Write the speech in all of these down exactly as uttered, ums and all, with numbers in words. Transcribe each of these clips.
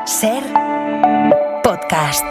Ser Podcast.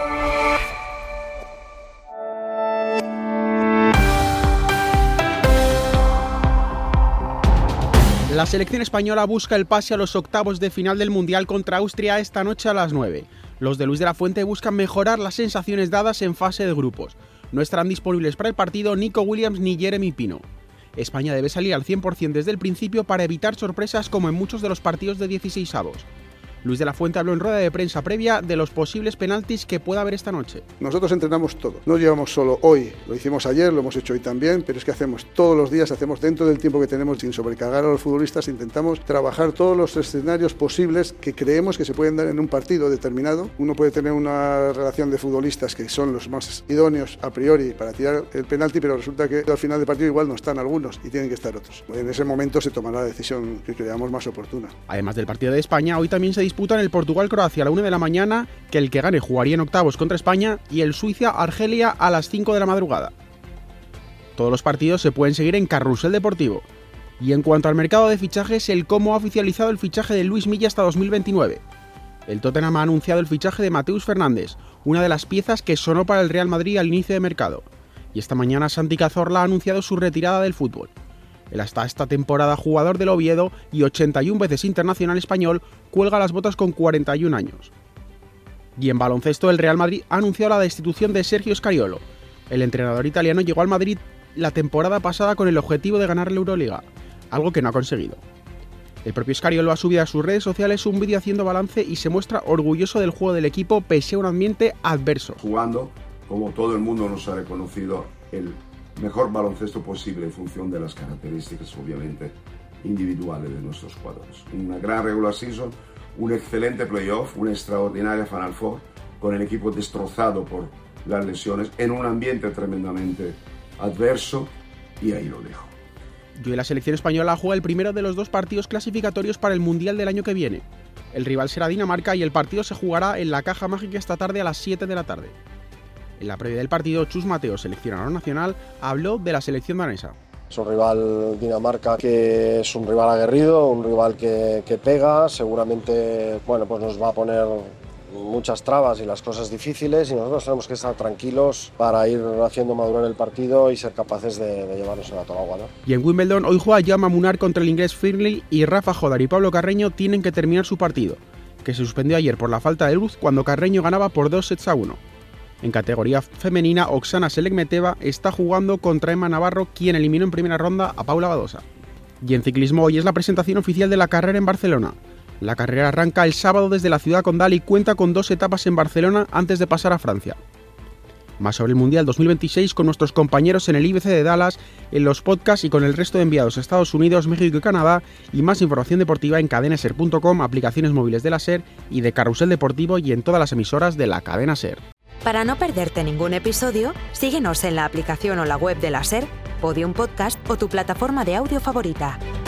La selección española busca el pase a los octavos de final del Mundial contra Austria esta noche a las nueve. Los de Luis de la Fuente buscan mejorar las sensaciones dadas en fase de grupos. No estarán disponibles para el partido Nico Williams ni Jeremy Pino. España debe salir al cien por ciento desde el principio para evitar sorpresas como en muchos de los partidos de dieciseisavos. Luis de la Fuente habló en rueda de prensa previa de los posibles penaltis que pueda haber esta noche. Nosotros entrenamos todo, no llevamos solo hoy, lo hicimos ayer, lo hemos hecho hoy también, pero es que hacemos todos los días, hacemos dentro del tiempo que tenemos sin sobrecargar a los futbolistas, intentamos trabajar todos los escenarios posibles que creemos que se pueden dar en un partido determinado. Uno puede tener una relación de futbolistas que son los más idóneos a priori para tirar el penalti, pero resulta que al final del partido igual no están algunos y tienen que estar otros. En ese momento se tomará la decisión que creamos más oportuna. Además del partido de España, hoy también se disputan el Portugal-Croacia a la una de la mañana, que el que gane jugaría en octavos contra España, y el Suiza-Argelia a las cinco de la madrugada. Todos los partidos se pueden seguir en Carrusel Deportivo. Y en cuanto al mercado de fichajes, el Como ha oficializado el fichaje de Luis Milla hasta dos mil veintinueve. El Tottenham ha anunciado el fichaje de Mateus Fernández, una de las piezas que sonó para el Real Madrid al inicio de mercado. Y esta mañana Santi Cazorla ha anunciado su retirada del fútbol. El hasta esta temporada jugador del Oviedo y ochenta y una veces internacional español cuelga las botas con cuarenta y un años. Y en baloncesto el Real Madrid ha anunciado la destitución de Sergio Scariolo. El entrenador italiano llegó al Madrid la temporada pasada con el objetivo de ganar la Euroliga, algo que no ha conseguido. El propio Scariolo ha subido a sus redes sociales un vídeo haciendo balance y se muestra orgulloso del juego del equipo pese a un ambiente adverso. Jugando, como todo el mundo nos ha reconocido, el mejor baloncesto posible en función de las características, obviamente, individuales de nuestros jugadores. Una gran regular season, un excelente playoff, una extraordinaria Final Four, con el equipo destrozado por las lesiones, en un ambiente tremendamente adverso, y ahí lo dejo. Y hoy la selección española juega el primero de los dos partidos clasificatorios para el Mundial del año que viene. El rival será Dinamarca y el partido se jugará en la Caja Mágica esta tarde a las siete de la tarde. En la previa del partido, Chus Mateo, seleccionador nacional, habló de la selección danesa. Es un rival Dinamarca que es un rival aguerrido, un rival que, que pega, seguramente bueno, pues nos va a poner muchas trabas y las cosas difíciles y nosotros tenemos que estar tranquilos para ir haciendo madurar el partido y ser capaces de, de llevarnos en la toga, ¿no? Y en Wimbledon hoy juega Jaume Munar contra el inglés Firley y Rafa Jodar y Pablo Carreño tienen que terminar su partido, que se suspendió ayer por la falta de luz cuando Carreño ganaba por dos sets a uno. En categoría femenina, Oksana Selekmeteva está jugando contra Emma Navarro, quien eliminó en primera ronda a Paula Badosa. Y en ciclismo hoy es la presentación oficial de la carrera en Barcelona. La carrera arranca el sábado desde la ciudad condal y cuenta con dos etapas en Barcelona antes de pasar a Francia. Más sobre el Mundial dos mil veintiséis con nuestros compañeros en el I B C de Dallas, en los podcasts y con el resto de enviados a Estados Unidos, México y Canadá, y más información deportiva en cadena ser punto com, aplicaciones móviles de la SER y de Carrusel Deportivo y en todas las emisoras de la cadena SER. Para no perderte ningún episodio, síguenos en la aplicación o la web de la SER, Podium Podcast o tu plataforma de audio favorita.